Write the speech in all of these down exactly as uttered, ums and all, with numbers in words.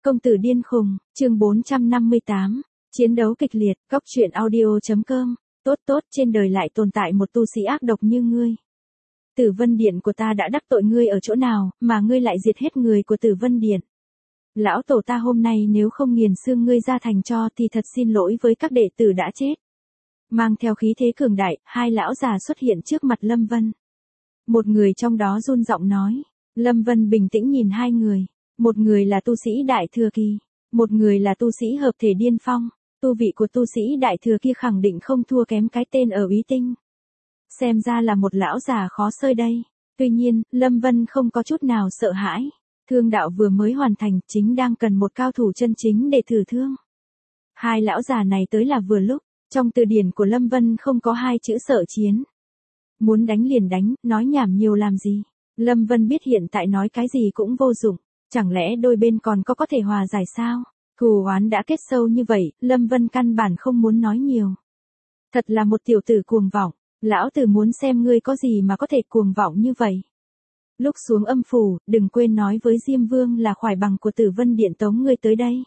Công tử điên khùng, chương bốn trăm năm mươi tám, chiến đấu kịch liệt, góc truyện audio.com, tốt tốt trên đời lại tồn tại một tu sĩ ác độc như ngươi. Tử Vân Điện của ta đã đắc tội ngươi ở chỗ nào, mà ngươi lại diệt hết người của Tử Vân Điện. Lão tổ ta hôm nay nếu không nghiền xương ngươi ra thành tro thì thật xin lỗi với các đệ tử đã chết. Mang theo khí thế cường đại, hai lão già xuất hiện trước mặt Lâm Vân. Một người trong đó run giọng nói, Lâm Vân bình tĩnh nhìn hai người. Một người là tu sĩ đại thừa kỳ, một người là tu sĩ hợp thể điên phong, tu vị của tu sĩ đại thừa kia khẳng định không thua kém cái tên ở Úy Tinh. Xem ra là một lão già khó xơi đây. Tuy nhiên, Lâm Vân không có chút nào sợ hãi. Thương đạo vừa mới hoàn thành, chính đang cần một cao thủ chân chính để thử thương. Hai lão già này tới là vừa lúc, trong từ điển của Lâm Vân không có hai chữ sợ chiến. Muốn đánh liền đánh, nói nhảm nhiều làm gì. Lâm Vân biết hiện tại nói cái gì cũng vô dụng. Chẳng lẽ đôi bên còn có có thể hòa giải sao? Thù oán đã kết sâu như vậy, Lâm Vân căn bản không muốn nói nhiều. Thật là một tiểu tử cuồng vọng, lão tử muốn xem ngươi có gì mà có thể cuồng vọng như vậy. Lúc xuống âm phủ, đừng quên nói với Diêm Vương là khoải bằng của Tử Vân Điện tống ngươi tới đây.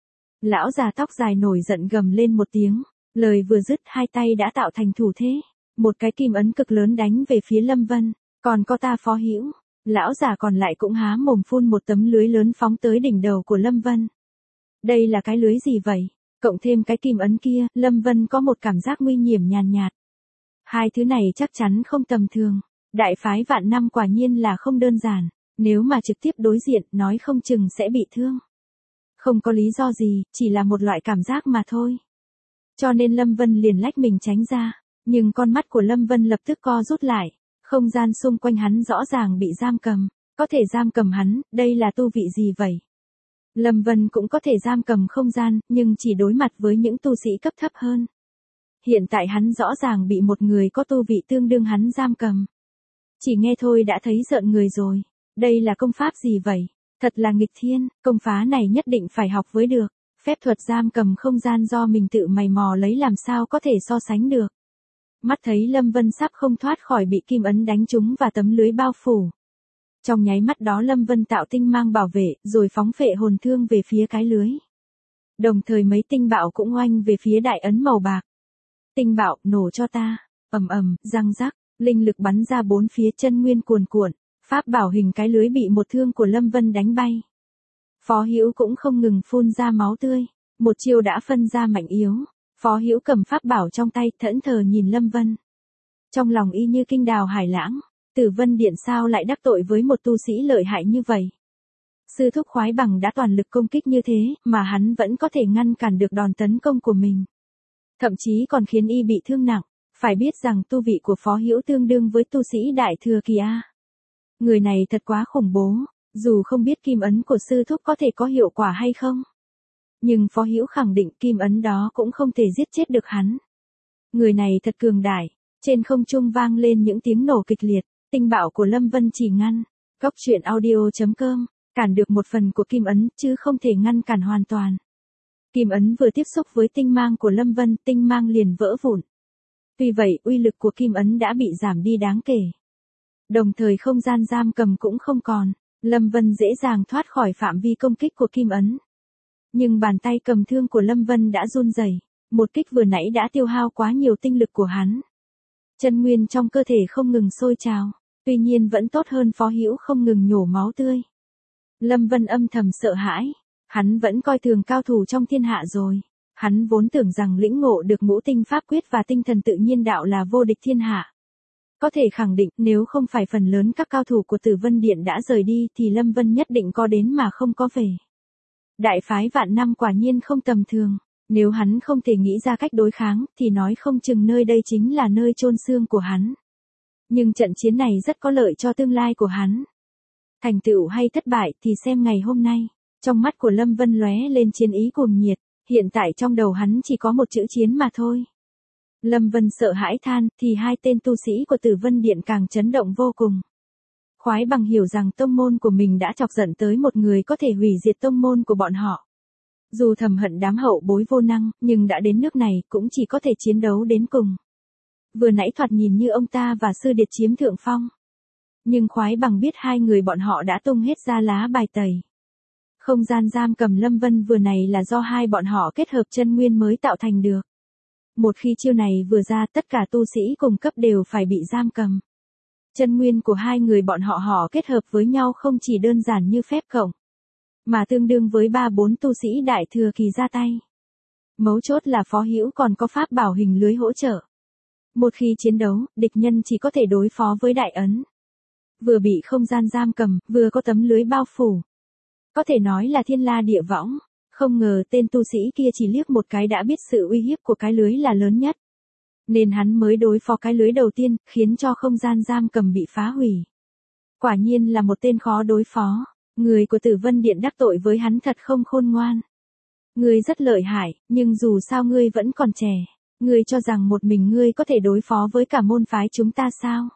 Lão già tóc dài nổi giận gầm lên một tiếng, lời vừa dứt hai tay đã tạo thành thủ thế. Một cái kim ấn cực lớn đánh về phía Lâm Vân, còn có ta Phó Hữu. Lão già còn lại cũng há mồm phun một tấm lưới lớn phóng tới đỉnh đầu của Lâm Vân. Đây là cái lưới gì vậy? Cộng thêm cái kim ấn kia, Lâm Vân có một cảm giác nguy hiểm nhàn nhạt. Hai thứ này chắc chắn không tầm thường. Đại phái vạn năm quả nhiên là không đơn giản. Nếu mà trực tiếp đối diện, nói không chừng sẽ bị thương. Không có lý do gì, chỉ là một loại cảm giác mà thôi. Cho nên Lâm Vân liền lách mình tránh ra. Nhưng con mắt của Lâm Vân lập tức co rút lại. Không gian xung quanh hắn rõ ràng bị giam cầm, có thể giam cầm hắn, đây là tu vị gì vậy? Lâm Vân cũng có thể giam cầm không gian, nhưng chỉ đối mặt với những tu sĩ cấp thấp hơn. Hiện tại hắn rõ ràng bị một người có tu vị tương đương hắn giam cầm. Chỉ nghe thôi đã thấy rợn người rồi, đây là công pháp gì vậy? Thật là nghịch thiên, công phá này nhất định phải học với được, phép thuật giam cầm không gian do mình tự mày mò lấy làm sao có thể so sánh được. Mắt thấy Lâm Vân sắp không thoát khỏi bị kim ấn đánh trúng và tấm lưới bao phủ. Trong nháy mắt đó Lâm Vân tạo tinh mang bảo vệ, rồi phóng phệ hồn thương về phía cái lưới. Đồng thời mấy tinh bạo cũng oanh về phía đại ấn màu bạc. Tinh bạo, nổ cho ta, ầm ầm, răng rắc, linh lực bắn ra bốn phía chân nguyên cuồn cuộn, pháp bảo hình cái lưới bị một thương của Lâm Vân đánh bay. Phó Hữu cũng không ngừng phun ra máu tươi, một chiêu đã phân ra mạnh yếu. Phó Hữu cầm pháp bảo trong tay, thẫn thờ nhìn Lâm Vân. Trong lòng y như kinh đào hải lãng, Tử Vân Điện sao lại đắc tội với một tu sĩ lợi hại như vậy. Sư thúc khoái bằng đã toàn lực công kích như thế, mà hắn vẫn có thể ngăn cản được đòn tấn công của mình. Thậm chí còn khiến y bị thương nặng, phải biết rằng tu vị của Phó Hữu tương đương với tu sĩ đại thừa kỳ A. Người này thật quá khủng bố, dù không biết kim ấn của sư thúc có thể có hiệu quả hay không. Nhưng Phó Hữu khẳng định kim ấn đó cũng không thể giết chết được hắn. Người này thật cường đại, trên không trung vang lên những tiếng nổ kịch liệt, tinh bạo của Lâm Vân chỉ ngăn, góc truyện audio.com, cản được một phần của kim ấn, chứ không thể ngăn cản hoàn toàn. Kim ấn vừa tiếp xúc với tinh mang của Lâm Vân, tinh mang liền vỡ vụn. Tuy vậy, uy lực của kim ấn đã bị giảm đi đáng kể. Đồng thời không gian giam cầm cũng không còn, Lâm Vân dễ dàng thoát khỏi phạm vi công kích của kim ấn. Nhưng bàn tay cầm thương của Lâm Vân đã run rẩy, một kích vừa nãy đã tiêu hao quá nhiều tinh lực của hắn. Chân nguyên trong cơ thể không ngừng sôi trào, tuy nhiên vẫn tốt hơn Phó Hữu không ngừng nhổ máu tươi. Lâm Vân âm thầm sợ hãi, hắn vẫn coi thường cao thủ trong thiên hạ rồi. Hắn vốn tưởng rằng lĩnh ngộ được ngũ tinh pháp quyết và tinh thần tự nhiên đạo là vô địch thiên hạ. Có thể khẳng định nếu không phải phần lớn các cao thủ của Tử Vân Điện đã rời đi thì Lâm Vân nhất định có đến mà không có về. Đại phái vạn năm quả nhiên không tầm thường, nếu hắn không thể nghĩ ra cách đối kháng thì nói không chừng nơi đây chính là nơi chôn xương của hắn. Nhưng trận chiến này rất có lợi cho tương lai của hắn. Thành tựu hay thất bại thì xem ngày hôm nay. Trong mắt của Lâm Vân lóe lên chiến ý cuồng nhiệt, hiện tại trong đầu hắn chỉ có một chữ chiến mà thôi. Lâm Vân sợ hãi than, thì hai tên tu sĩ của Tử Vân Điện càng chấn động vô cùng. Khoái bằng hiểu rằng tông môn của mình đã chọc giận tới một người có thể hủy diệt tông môn của bọn họ. Dù thầm hận đám hậu bối vô năng, nhưng đã đến nước này cũng chỉ có thể chiến đấu đến cùng. Vừa nãy thoạt nhìn như ông ta và Sư Điệt chiếm thượng phong. Nhưng khoái bằng biết hai người bọn họ đã tung hết ra lá bài tẩy. Không gian giam cầm Lâm Vân vừa này là do hai bọn họ kết hợp chân nguyên mới tạo thành được. Một khi chiêu này vừa ra, tất cả tu sĩ cùng cấp đều phải bị giam cầm. Chân nguyên của hai người bọn họ họ kết hợp với nhau không chỉ đơn giản như phép cộng, mà tương đương với ba bốn tu sĩ đại thừa kỳ ra tay. Mấu chốt là Phó Hữu còn có pháp bảo hình lưới hỗ trợ. Một khi chiến đấu, địch nhân chỉ có thể đối phó với đại ấn. Vừa bị không gian giam cầm, vừa có tấm lưới bao phủ. Có thể nói là thiên la địa võng. Không ngờ tên tu sĩ kia chỉ liếc một cái đã biết sự uy hiếp của cái lưới là lớn nhất. Nên hắn mới đối phó cái lưới đầu tiên, khiến cho không gian giam cầm bị phá hủy. Quả nhiên là một tên khó đối phó. Người của Tử Vân Điện đắc tội với hắn thật không khôn ngoan. Ngươi rất lợi hại, nhưng dù sao ngươi vẫn còn trẻ. Ngươi cho rằng một mình ngươi có thể đối phó với cả môn phái chúng ta sao?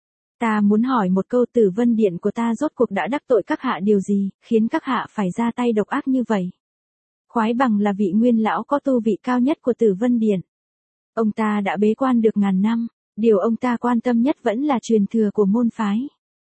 Ta muốn hỏi một câu, Tử Vân Điện của ta rốt cuộc đã đắc tội các hạ điều gì, khiến các hạ phải ra tay độc ác như vậy? Khoái Bằng là vị nguyên lão có tu vị cao nhất của Tử Vân Điện. Ông ta đã bế quan được ngàn năm, điều ông ta quan tâm nhất vẫn là truyền thừa của môn phái.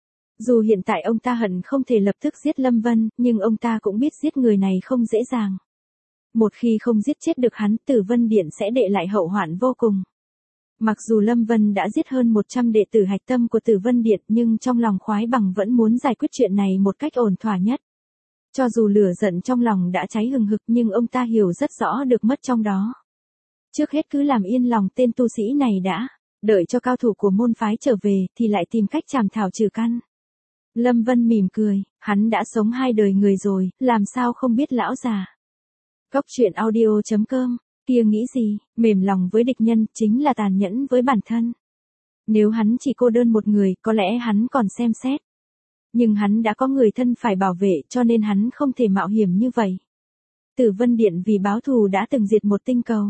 Dù hiện tại ông ta hận không thể lập tức giết Lâm Vân, nhưng ông ta cũng biết giết người này không dễ dàng. Một khi không giết chết được hắn, Tử Vân Điện sẽ để lại hậu hoạn vô cùng. Mặc dù Lâm Vân đã giết hơn một trăm đệ tử hạch tâm của Tử Vân Điện, nhưng trong lòng Khoái Bằng vẫn muốn giải quyết chuyện này một cách ổn thỏa nhất. Cho dù lửa giận trong lòng đã cháy hừng hực, nhưng ông ta hiểu rất rõ được mất trong đó. Trước hết cứ làm yên lòng tên tu sĩ này đã, đợi cho cao thủ của môn phái trở về thì lại tìm cách chảm thảo trừ căn. Lâm Vân mỉm cười, hắn đã sống hai đời người rồi, làm sao không biết lão già. Góc truyện audio chấm com, kia nghĩ gì, mềm lòng với địch nhân chính là tàn nhẫn với bản thân. Nếu hắn chỉ cô đơn một người, có lẽ hắn còn xem xét. Nhưng hắn đã có người thân phải bảo vệ, cho nên hắn không thể mạo hiểm như vậy. Tử Vân Điện vì báo thù đã từng diệt một tinh cầu.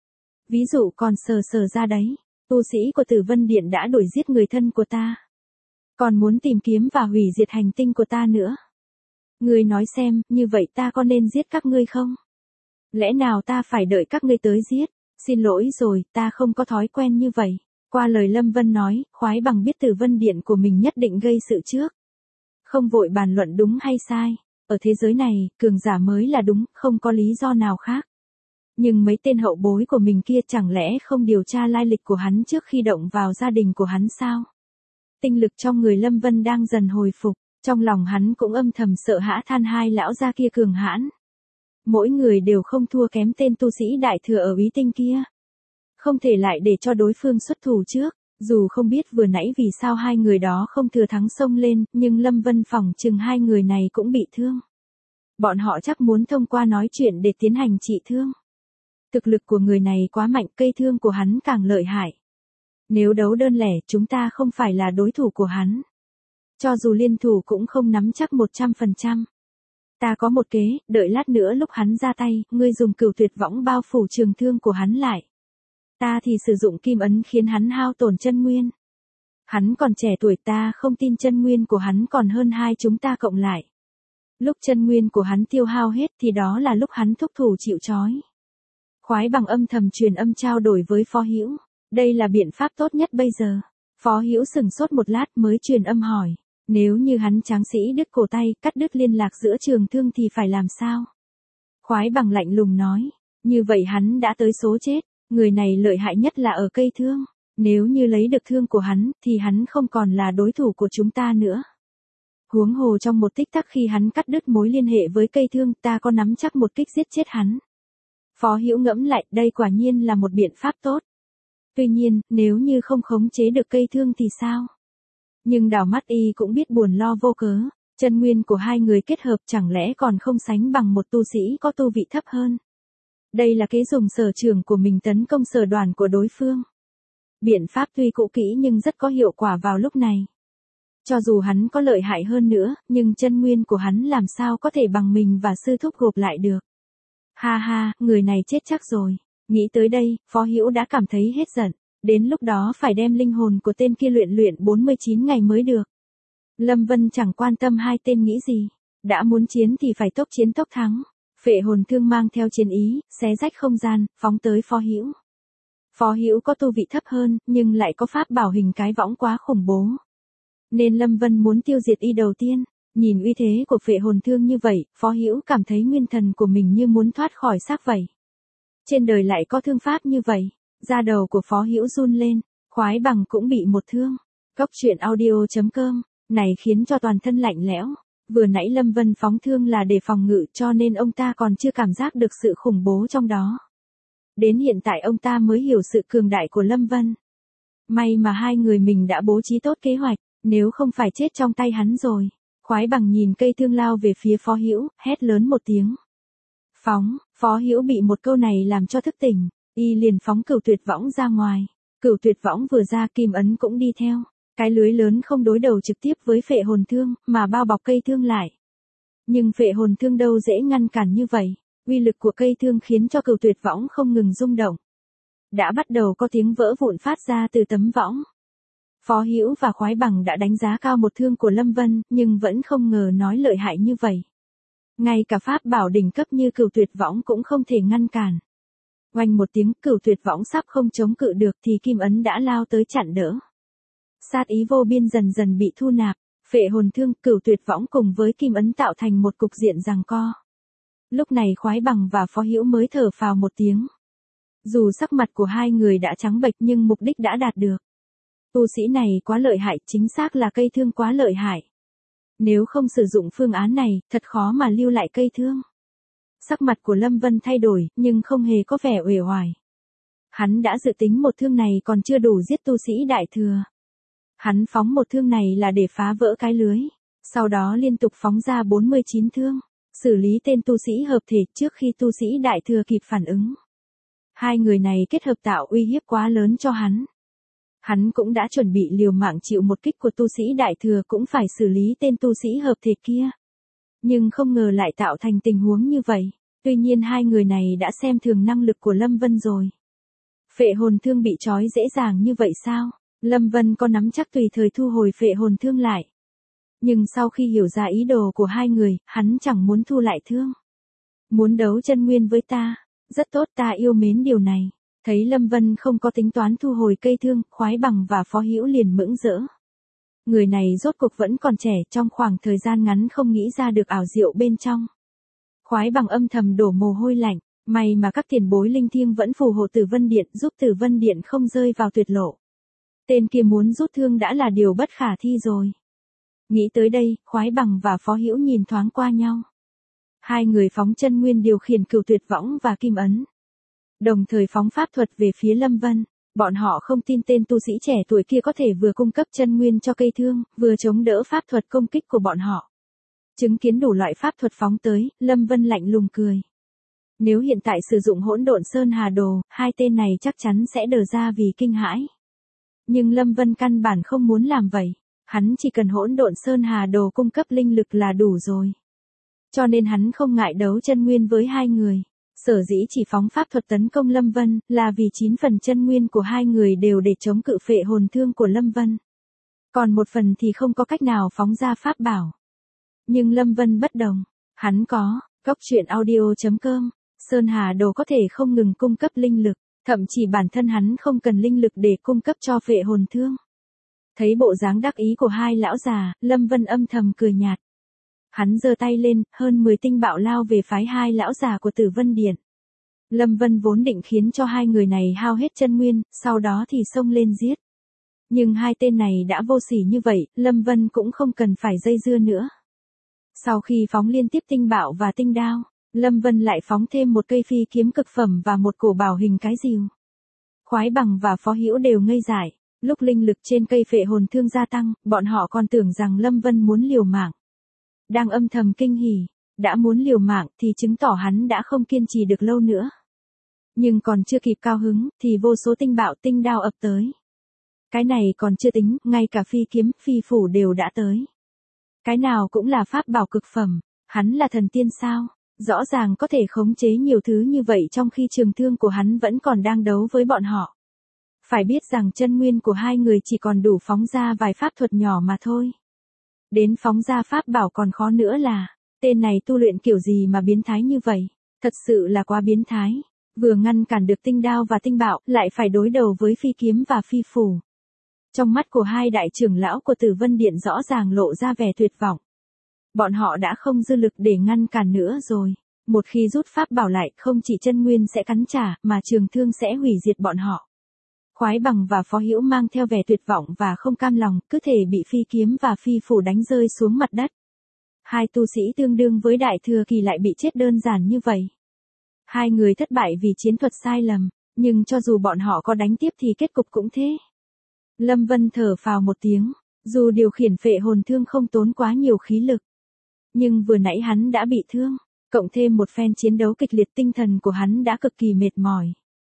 Ví dụ còn sờ sờ ra đấy, tu sĩ của Tử Vân Điện đã đuổi giết người thân của ta. Còn muốn tìm kiếm và hủy diệt hành tinh của ta nữa. Ngươi nói xem, như vậy ta có nên giết các ngươi không? Lẽ nào ta phải đợi các ngươi tới giết? Xin lỗi rồi, ta không có thói quen như vậy. Qua lời Lâm Vân nói, Khoái Bằng biết Tử Vân Điện của mình nhất định gây sự trước. Không vội bàn luận đúng hay sai. Ở thế giới này, cường giả mới là đúng, không có lý do nào khác. Nhưng mấy tên hậu bối của mình kia chẳng lẽ không điều tra lai lịch của hắn trước khi động vào gia đình của hắn sao? Tinh lực trong người Lâm Vân đang dần hồi phục, trong lòng hắn cũng âm thầm sợ hãi than hai lão gia kia cường hãn. Mỗi người đều không thua kém tên tu sĩ đại thừa ở Úy Tinh kia. Không thể lại để cho đối phương xuất thủ trước, dù không biết vừa nãy vì sao hai người đó không thừa thắng xông lên, nhưng Lâm Vân phỏng chừng hai người này cũng bị thương. Bọn họ chắc muốn thông qua nói chuyện để tiến hành trị thương. Thực lực của người này quá mạnh, cây thương của hắn càng lợi hại. Nếu đấu đơn lẻ, chúng ta không phải là đối thủ của hắn. Cho dù liên thủ cũng không nắm chắc một trăm phần trăm. Ta có một kế, đợi lát nữa lúc hắn ra tay, ngươi dùng cửu tuyệt võng bao phủ trường thương của hắn lại. Ta thì sử dụng kim ấn khiến hắn hao tổn chân nguyên. Hắn còn trẻ tuổi, ta không tin chân nguyên của hắn còn hơn hai chúng ta cộng lại. Lúc chân nguyên của hắn tiêu hao hết thì đó là lúc hắn thúc thủ chịu trói. Khoái Bằng âm thầm truyền âm trao đổi với Phó Hữu. Đây là biện pháp tốt nhất bây giờ. Phó Hữu sừng sốt một lát mới truyền âm hỏi. Nếu như hắn tráng sĩ đứt cổ tay, cắt đứt liên lạc giữa trường thương thì phải làm sao? Khoái Bằng lạnh lùng nói. Như vậy hắn đã tới số chết. Người này lợi hại nhất là ở cây thương. Nếu như lấy được thương của hắn, thì hắn không còn là đối thủ của chúng ta nữa. Huống hồ trong một tích tắc khi hắn cắt đứt mối liên hệ với cây thương, ta có nắm chắc một kích giết chết hắn. Phó Hữu ngẫm lại, đây quả nhiên là một biện pháp tốt. Tuy nhiên, nếu như không khống chế được cây thương thì sao? Nhưng đảo mắt y cũng biết buồn lo vô cớ, chân nguyên của hai người kết hợp chẳng lẽ còn không sánh bằng một tu sĩ có tu vị thấp hơn. Đây là kế dùng sở trường của mình tấn công sở đoàn của đối phương. Biện pháp tuy cũ kỹ nhưng rất có hiệu quả vào lúc này. Cho dù hắn có lợi hại hơn nữa, nhưng chân nguyên của hắn làm sao có thể bằng mình và sư thúc gộp lại được. Ha ha, người này chết chắc rồi. Nghĩ tới đây, Phó Hữu đã cảm thấy hết giận. Đến lúc đó phải đem linh hồn của tên kia luyện luyện bốn mươi chín ngày mới được. Lâm Vân chẳng quan tâm hai tên nghĩ gì. Đã muốn chiến thì phải tốc chiến tốc thắng. Phệ hồn thương mang theo chiến ý, xé rách không gian, phóng tới Phó Hữu. Phó Hữu có tu vị thấp hơn, nhưng lại có pháp bảo hình cái võng quá khủng bố. Nên Lâm Vân muốn tiêu diệt y đầu tiên. Nhìn uy thế của phệ hồn thương như vậy, Phó Hữu cảm thấy nguyên thần của mình như muốn thoát khỏi xác vậy. Trên đời lại có thương pháp như vậy, da đầu của Phó Hữu run lên, Khoái Bằng cũng bị một thương. Cốc truyện audio chấm com, này khiến cho toàn thân lạnh lẽo. Vừa nãy Lâm Vân phóng thương là để phòng ngự cho nên ông ta còn chưa cảm giác được sự khủng bố trong đó. Đến hiện tại ông ta mới hiểu sự cường đại của Lâm Vân. May mà hai người mình đã bố trí tốt kế hoạch, nếu không phải chết trong tay hắn rồi. Khoái Bằng nhìn cây thương lao về phía Phó Hữu, hét lớn một tiếng. Phóng, Phó Hữu bị một câu này làm cho thức tỉnh, y liền phóng cửu tuyệt võng ra ngoài. Cửu tuyệt võng vừa ra kim ấn cũng đi theo. Cái lưới lớn không đối đầu trực tiếp với phệ hồn thương, mà bao bọc cây thương lại. Nhưng phệ hồn thương đâu dễ ngăn cản như vậy, uy lực của cây thương khiến cho cửu tuyệt võng không ngừng rung động. Đã bắt đầu có tiếng vỡ vụn phát ra từ tấm võng. Phó Hữu và Khoái Bằng đã đánh giá cao một thương của Lâm Vân, nhưng vẫn không ngờ nói lợi hại như vậy. Ngay cả pháp bảo đỉnh cấp như cửu tuyệt võng cũng không thể ngăn cản. Oanh một tiếng, cửu tuyệt võng sắp không chống cự được thì kim ấn đã lao tới chặn đỡ. Sát ý vô biên dần dần bị thu nạp, phệ hồn thương, cửu tuyệt võng cùng với kim ấn tạo thành một cục diện giằng co. Lúc này Khoái Bằng và Phó Hữu mới thở phào một tiếng. Dù sắc mặt của hai người đã trắng bệch nhưng mục đích đã đạt được. Tu sĩ này quá lợi hại, chính xác là cây thương quá lợi hại. Nếu không sử dụng phương án này, thật khó mà lưu lại cây thương. Sắc mặt của Lâm Vân thay đổi, nhưng không hề có vẻ uể oải. Hắn đã dự tính một thương này còn chưa đủ giết tu sĩ đại thừa. Hắn phóng một thương này là để phá vỡ cái lưới, sau đó liên tục phóng ra bốn mươi chín thương, xử lý tên tu sĩ hợp thể trước khi tu sĩ đại thừa kịp phản ứng. Hai người này kết hợp tạo uy hiếp quá lớn cho hắn. Hắn cũng đã chuẩn bị liều mạng chịu một kích của tu sĩ đại thừa cũng phải xử lý tên tu sĩ hợp thể kia. Nhưng không ngờ lại tạo thành tình huống như vậy, tuy nhiên hai người này đã xem thường năng lực của Lâm Vân rồi. Phệ hồn thương bị trói dễ dàng như vậy sao? Lâm Vân có nắm chắc tùy thời thu hồi phệ hồn thương lại. Nhưng sau khi hiểu ra ý đồ của hai người, hắn chẳng muốn thu lại thương. Muốn đấu chân nguyên với ta, rất tốt, ta yêu mến điều này. Thấy Lâm Vân không có tính toán thu hồi cây thương, Khoái Bằng và Phó Hữu liền mững rỡ. Người này rốt cuộc vẫn còn trẻ, trong khoảng thời gian ngắn không nghĩ ra được ảo diệu bên trong. Khoái Bằng âm thầm đổ mồ hôi lạnh, may mà các tiền bối linh thiêng vẫn phù hộ Tử Vân Điện giúp Tử Vân Điện không rơi vào tuyệt lộ. Tên kia muốn rút thương đã là điều bất khả thi rồi. Nghĩ tới đây, Khoái Bằng và Phó Hữu nhìn thoáng qua nhau. Hai người phóng chân nguyên điều khiển cửu tuyệt võng và kim ấn. Đồng thời phóng pháp thuật về phía Lâm Vân. Bọn họ không tin tên tu sĩ trẻ tuổi kia có thể vừa cung cấp chân nguyên cho cây thương, vừa chống đỡ pháp thuật công kích của bọn họ. Chứng kiến đủ loại pháp thuật phóng tới, Lâm Vân lạnh lùng cười. Nếu hiện tại sử dụng hỗn độn sơn hà đồ, hai tên này chắc chắn sẽ đờ ra vì kinh hãi. Nhưng Lâm Vân căn bản không muốn làm vậy. Hắn chỉ cần hỗn độn sơn hà đồ cung cấp linh lực là đủ rồi. Cho nên hắn không ngại đấu chân nguyên với hai người. Sở dĩ chỉ phóng pháp thuật tấn công Lâm Vân, là vì chín phần chân nguyên của hai người đều để chống cự phệ hồn thương của Lâm Vân. Còn một phần thì không có cách nào phóng ra pháp bảo. Nhưng Lâm Vân bất đồng. Hắn có, cốc truyện audio chấm com, Sơn Hà Đồ có thể không ngừng cung cấp linh lực, thậm chí bản thân hắn không cần linh lực để cung cấp cho phệ hồn thương. Thấy bộ dáng đắc ý của hai lão già, Lâm Vân âm thầm cười nhạt. Hắn giơ tay lên, hơn mười tinh bạo lao về phái hai lão già của Tử Vân Điện. Lâm Vân vốn định khiến cho hai người này hao hết chân nguyên, sau đó thì xông lên giết. Nhưng hai tên này đã vô sỉ như vậy, Lâm Vân cũng không cần phải dây dưa nữa. Sau khi phóng liên tiếp tinh bạo và tinh đao, Lâm Vân lại phóng thêm một cây phi kiếm cực phẩm và một cổ bảo hình cái rìu. Khoái Bằng và Phó Hữu đều ngây dại, lúc linh lực trên cây phệ hồn thương gia tăng, bọn họ còn tưởng rằng Lâm Vân muốn liều mạng. Đang âm thầm kinh hỉ, đã muốn liều mạng thì chứng tỏ hắn đã không kiên trì được lâu nữa. Nhưng còn chưa kịp cao hứng, thì vô số tinh bạo tinh đao ập tới. Cái này còn chưa tính, ngay cả phi kiếm, phi phủ đều đã tới. Cái nào cũng là pháp bảo cực phẩm, hắn là thần tiên sao, rõ ràng có thể khống chế nhiều thứ như vậy trong khi trường thương của hắn vẫn còn đang đấu với bọn họ. Phải biết rằng chân nguyên của hai người chỉ còn đủ phóng ra vài pháp thuật nhỏ mà thôi. Đến phóng ra pháp bảo còn khó nữa là, tên này tu luyện kiểu gì mà biến thái như vậy, thật sự là quá biến thái. Vừa ngăn cản được tinh đao và tinh bạo, lại phải đối đầu với phi kiếm và phi phủ. Trong mắt của hai đại trưởng lão của Tử Vân Điện rõ ràng lộ ra vẻ tuyệt vọng. Bọn họ đã không dư lực để ngăn cản nữa rồi. Một khi rút pháp bảo lại, không chỉ chân nguyên sẽ cắn trả, mà trường thương sẽ hủy diệt bọn họ. Khoái Bằng và Phó Hữu mang theo vẻ tuyệt vọng và không cam lòng, cứ thể bị phi kiếm và phi phủ đánh rơi xuống mặt đất. Hai tu sĩ tương đương với Đại Thừa Kỳ lại bị chết đơn giản như vậy. Hai người thất bại vì chiến thuật sai lầm, nhưng cho dù bọn họ có đánh tiếp thì kết cục cũng thế. Lâm Vân thở phào một tiếng, dù điều khiển phệ hồn thương không tốn quá nhiều khí lực. Nhưng vừa nãy hắn đã bị thương, cộng thêm một phen chiến đấu kịch liệt, tinh thần của hắn đã cực kỳ mệt mỏi.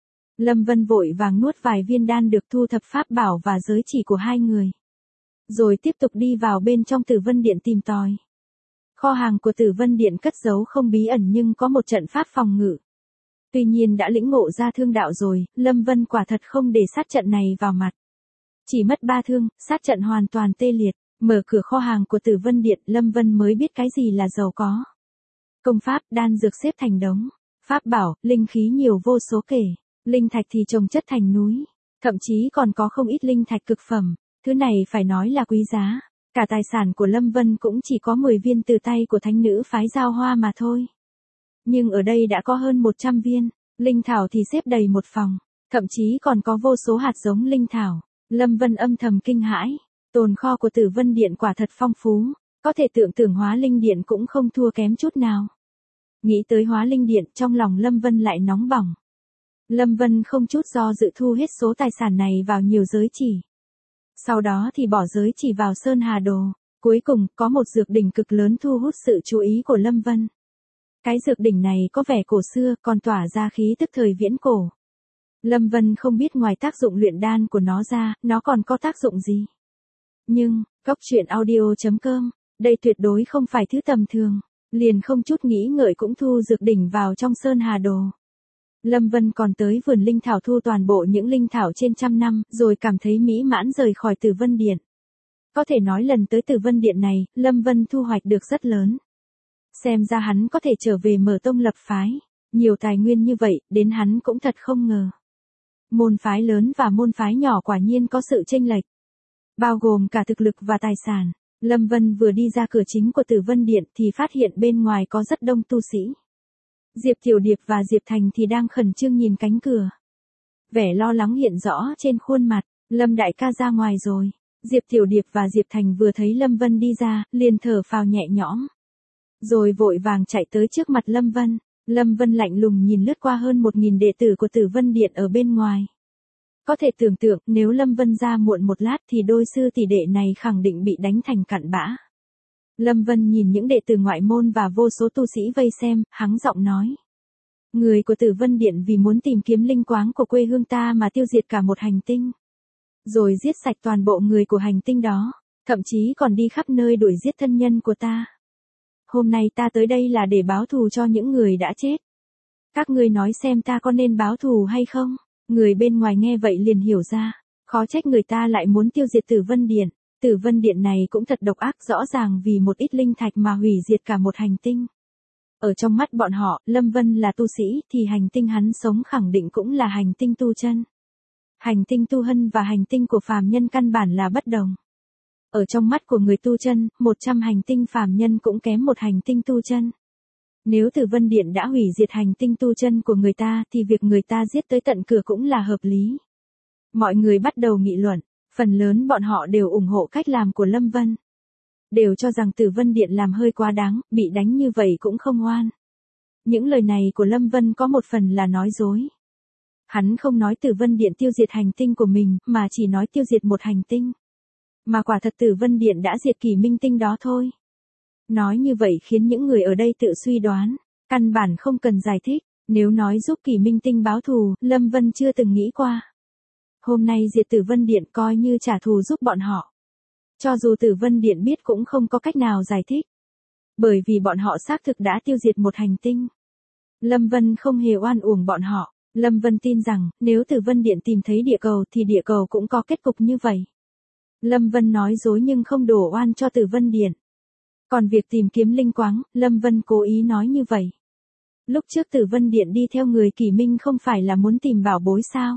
Lâm Vân vội vàng nuốt vài viên đan được thu thập pháp bảo và giới chỉ của hai người. Rồi tiếp tục đi vào bên trong Tử Vân Điện tìm tòi. Kho hàng của Tử Vân Điện cất giấu không bí ẩn nhưng có một trận pháp phòng ngự. Tuy nhiên đã lĩnh ngộ ra thương đạo rồi, Lâm Vân quả thật không để sát trận này vào mặt. Chỉ mất ba thương, sát trận hoàn toàn tê liệt, mở cửa kho hàng của Tử Vân Điện, Lâm Vân mới biết cái gì là giàu có. Công pháp, đan dược xếp thành đống, pháp bảo, linh khí nhiều vô số kể, linh thạch thì trồng chất thành núi, thậm chí còn có không ít linh thạch cực phẩm, thứ này phải nói là quý giá. Cả tài sản của Lâm Vân cũng chỉ có mười viên từ tay của thánh nữ phái Giao Hoa mà thôi. Nhưng ở đây đã có hơn một trăm viên, linh thảo thì xếp đầy một phòng, thậm chí còn có vô số hạt giống linh thảo. Lâm Vân âm thầm kinh hãi, tồn kho của Tử Vân Điện quả thật phong phú, có thể tưởng tượng Hóa Linh Điện cũng không thua kém chút nào. Nghĩ tới Hóa Linh Điện, trong lòng Lâm Vân lại nóng bỏng. Lâm Vân không chút do dự thu hết số tài sản này vào nhiều giới chỉ. Sau đó thì bỏ giới chỉ vào Sơn Hà Đồ. Cuối cùng, có một dược đỉnh cực lớn thu hút sự chú ý của Lâm Vân. Cái dược đỉnh này có vẻ cổ xưa, còn tỏa ra khí tức thời viễn cổ. Lâm Vân không biết ngoài tác dụng luyện đan của nó ra, nó còn có tác dụng gì. Nhưng, Cốc Truyện Audio chấm com, đây tuyệt đối không phải thứ tầm thường. Liền không chút nghĩ ngợi cũng thu dược đỉnh vào trong Sơn Hà Đồ. Lâm Vân còn tới vườn linh thảo thu toàn bộ những linh thảo trên trăm năm, rồi cảm thấy mỹ mãn rời khỏi Tử Vân Điện. Có thể nói lần tới Tử Vân Điện này, Lâm Vân thu hoạch được rất lớn. Xem ra hắn có thể trở về mở tông lập phái. Nhiều tài nguyên như vậy, đến hắn cũng thật không ngờ. Môn phái lớn và môn phái nhỏ quả nhiên có sự chênh lệch. Bao gồm cả thực lực và tài sản. Lâm Vân vừa đi ra cửa chính của Tử Vân Điện thì phát hiện bên ngoài có rất đông tu sĩ. Diệp Tiểu Điệp và Diệp Thành thì đang khẩn trương nhìn cánh cửa. Vẻ lo lắng hiện rõ trên khuôn mặt, Lâm đại ca ra ngoài rồi. Diệp Tiểu Điệp và Diệp Thành vừa thấy Lâm Vân đi ra, liền thở phào nhẹ nhõm. Rồi vội vàng chạy tới trước mặt Lâm Vân. Lâm Vân lạnh lùng nhìn lướt qua hơn một nghìn đệ tử của Tử Vân Điện ở bên ngoài. Có thể tưởng tượng nếu Lâm Vân ra muộn một lát thì đôi sư tỷ đệ này khẳng định bị đánh thành cặn bã. Lâm Vân nhìn những đệ tử ngoại môn và vô số tu sĩ vây xem, hắng giọng nói. Người của Tử Vân Điện vì muốn tìm kiếm linh quáng của quê hương ta mà tiêu diệt cả một hành tinh. Rồi giết sạch toàn bộ người của hành tinh đó, thậm chí còn đi khắp nơi đuổi giết thân nhân của ta. Hôm nay ta tới đây là để báo thù cho những người đã chết. Các ngươi nói xem ta có nên báo thù hay không? Người bên ngoài nghe vậy liền hiểu ra, khó trách người ta lại muốn tiêu diệt Tử Vân Điện. Tử Vân Điện này cũng thật độc ác, rõ ràng vì một ít linh thạch mà hủy diệt cả một hành tinh. Ở trong mắt bọn họ, Lâm Vân là tu sĩ thì hành tinh hắn sống khẳng định cũng là hành tinh tu chân. Hành tinh tu hân và hành tinh của phàm nhân căn bản là bất đồng. Ở trong mắt của người tu chân, một trăm hành tinh phàm nhân cũng kém một hành tinh tu chân. Nếu Tử Vân Điện đã hủy diệt hành tinh tu chân của người ta thì việc người ta giết tới tận cửa cũng là hợp lý. Mọi người bắt đầu nghị luận, phần lớn bọn họ đều ủng hộ cách làm của Lâm Vân. Đều cho rằng Tử Vân Điện làm hơi quá đáng, bị đánh như vậy cũng không oan. Những lời này của Lâm Vân có một phần là nói dối. Hắn không nói Tử Vân Điện tiêu diệt hành tinh của mình, mà chỉ nói tiêu diệt một hành tinh. Mà quả thật Tử Vân Điện đã diệt Kỷ Minh Tinh đó thôi. Nói như vậy khiến những người ở đây tự suy đoán, căn bản không cần giải thích, nếu nói giúp Kỷ Minh Tinh báo thù, Lâm Vân chưa từng nghĩ qua. Hôm nay diệt Tử Vân Điện coi như trả thù giúp bọn họ. Cho dù Tử Vân Điện biết cũng không có cách nào giải thích. Bởi vì bọn họ xác thực đã tiêu diệt một hành tinh. Lâm Vân không hề oan uổng bọn họ. Lâm Vân tin rằng, nếu Tử Vân Điện tìm thấy địa cầu thì địa cầu cũng có kết cục như vậy. Lâm Vân nói dối nhưng không đổ oan cho Tử Vân Điện. Còn việc tìm kiếm linh quáng, Lâm Vân cố ý nói như vậy. Lúc trước Tử Vân Điện đi theo người Kỷ Minh không phải là muốn tìm bảo bối sao?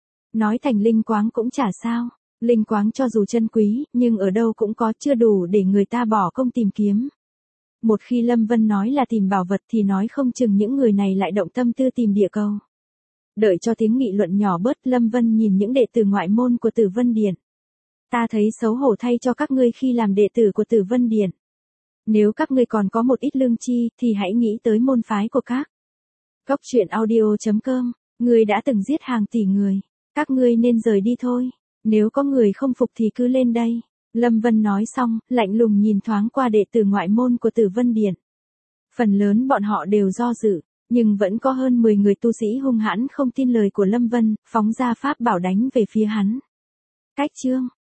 Nói thành linh quáng cũng chả sao. Linh quáng cho dù chân quý, nhưng ở đâu cũng có, chưa đủ để người ta bỏ công tìm kiếm. Một khi Lâm Vân nói là tìm bảo vật thì nói không chừng những người này lại động tâm tư tìm địa cầu. Đợi cho tiếng nghị luận nhỏ bớt, Lâm Vân nhìn những đệ tử ngoại môn của Tử Vân Điện. Ta thấy xấu hổ thay cho các ngươi khi làm đệ tử của Tử Vân Điện. Nếu các ngươi còn có một ít lương chi thì hãy nghĩ tới môn phái của các. Cốc truyện audio chấm com, ngươi đã từng giết hàng tỷ người. Các ngươi nên rời đi thôi. Nếu có người không phục thì cứ lên đây. Lâm Vân nói xong, lạnh lùng nhìn thoáng qua đệ tử ngoại môn của Tử Vân Điện. Phần lớn bọn họ đều do dự, nhưng vẫn có hơn mười người tu sĩ hung hãn không tin lời của Lâm Vân, phóng ra pháp bảo đánh về phía hắn. Cách chương